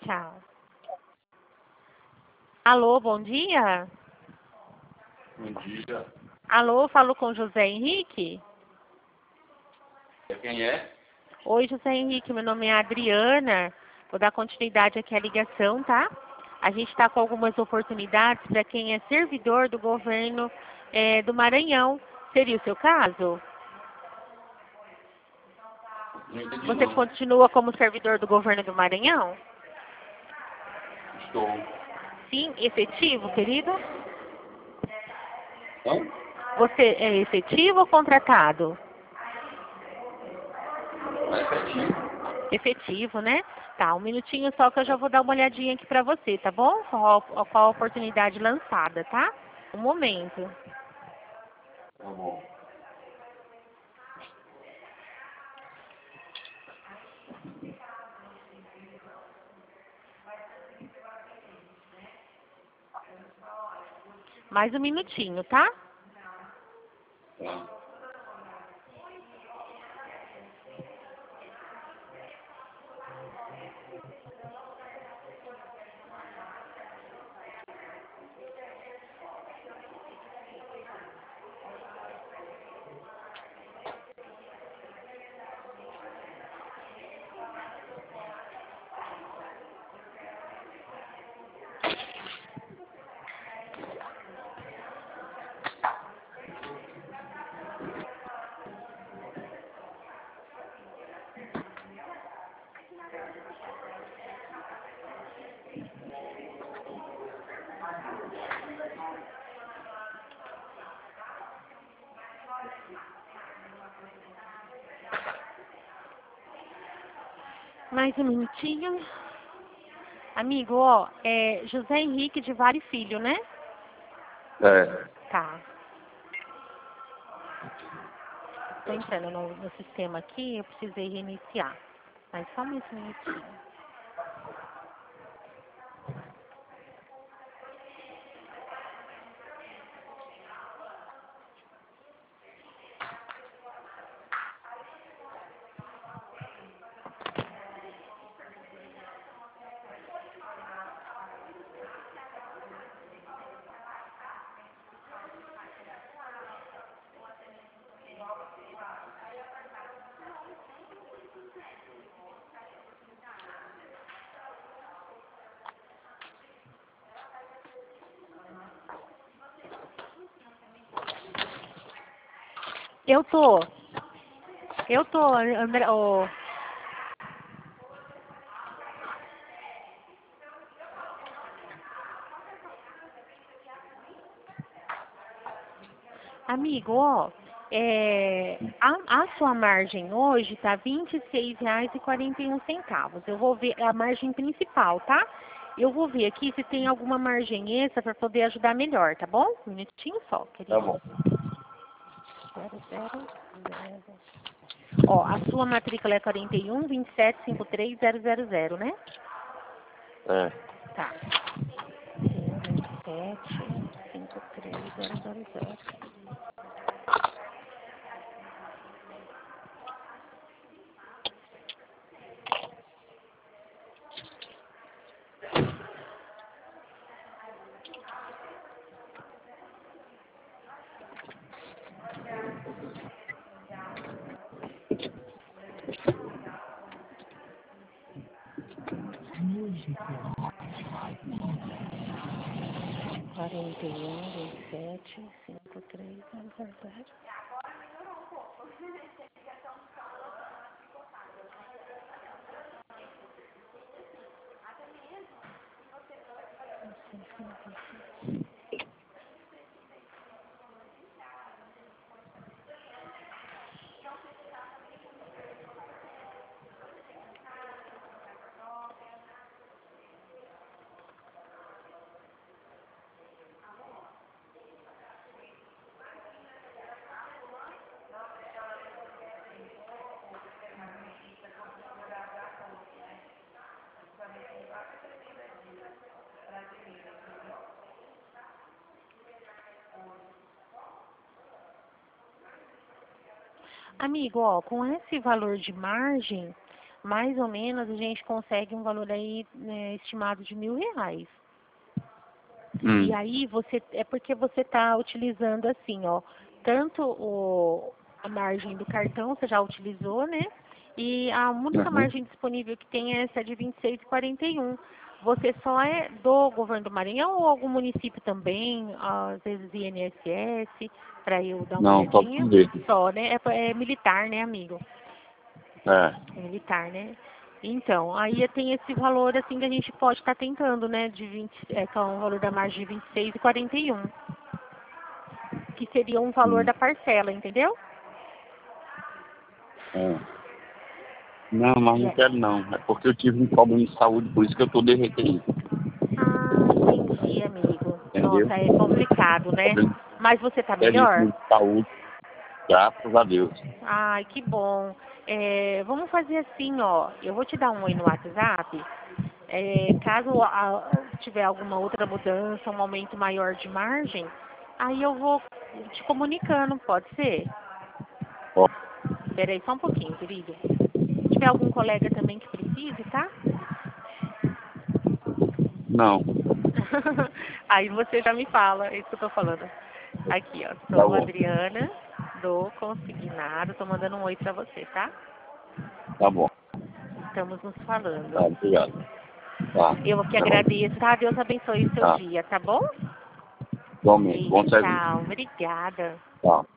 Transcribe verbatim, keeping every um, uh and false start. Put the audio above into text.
Tchau. Alô, bom dia? Bom dia. Alô, falo com José Henrique? Quem é? Oi, José Henrique, meu nome é Adriana. Vou dar continuidade aqui à ligação, tá? A gente está com algumas oportunidades para quem é servidor do governo é, do Maranhão. Seria o seu caso? Não entendi Você não. continua como servidor do governo do Maranhão? Estou. Sim, efetivo, querido? Não? Você é efetivo ou contratado? É efetivo. Efetivo, né? Tá, um minutinho só que eu já vou dar uma olhadinha aqui pra você, tá bom? Qual, qual a oportunidade lançada, tá? Um momento. Tá bom. Mais um minutinho, tá? Tá. Mais um minutinho. Amigo, ó, é José Henrique de Vale Filho, né? É. Tá. Tô entrando no, no sistema aqui, eu precisei reiniciar. Mas só mais um minutinho. Eu tô. Eu tô, André. Ô, amigo, ó, é, a, a sua margem hoje tá vinte e seis reais e quarenta e um centavos. Eu vou ver a margem principal, tá? Eu vou ver aqui se tem alguma margem extra para poder ajudar melhor, tá bom? Um minutinho só, Tá querido. bom. Zero, zero, zero. Ó, a sua matrícula é quarenta e um, vinte e sete, cinquenta e três, zero zero zero, né? É. Tá. vinte e sete, cinquenta e três, zero zero zero. quarenta e um, vinte e sete, cinquenta e três, zero zero zero. Amigo, ó, com esse valor de margem, mais ou menos a gente consegue um valor aí, né, estimado de mil reais. Hum. E aí você é porque você está utilizando assim, ó, tanto o, a margem do cartão, você já utilizou, né? E a única Uhum. margem disponível que tem é essa de vinte e seis reais e quarenta e um. Você só é do governo do Maranhão ou algum município também, às vezes I N S S, para eu dar uma Não, só olhadinha? por dele. Só, né? É, é militar, né, amigo? É. É militar, né? Então, aí tem esse valor assim que a gente pode estar tentando, né? De vinte, é, que é um valor da margem de vinte e seis reais e quarenta e um. Que seria um valor Hum. da parcela, entendeu? É. Não, mas E não é- quero não. É porque eu tive um problema de saúde, por isso que eu tô derretendo. Ah, entendi, amigo. Entendeu? Nossa, é complicado, né? Problema Mas você tá melhor? seríssimo de saúde, graças a Deus. Ai, que bom. É, vamos fazer assim, ó. Eu vou te dar um oi no WhatsApp. É, caso a- tiver alguma outra mudança, um aumento maior de margem, aí eu vou te comunicando, pode ser? Ó, Espera aí só um pouquinho, querido. Se tiver algum colega também que precise, tá? não, Aí você já me fala, é isso que eu tô falando. Aqui, ó. tá Sou a bom, Adriana do Consignado. Tô mandando um oi pra você, tá? tá bom. Estamos nos Tá, falando. obrigado. Tá, Eu que tá bom. agradeço, tá? Deus abençoe o seu Tá, dia, tá bom? igualmente, bom Beijo, serviço. tchau. Obrigada. Tá.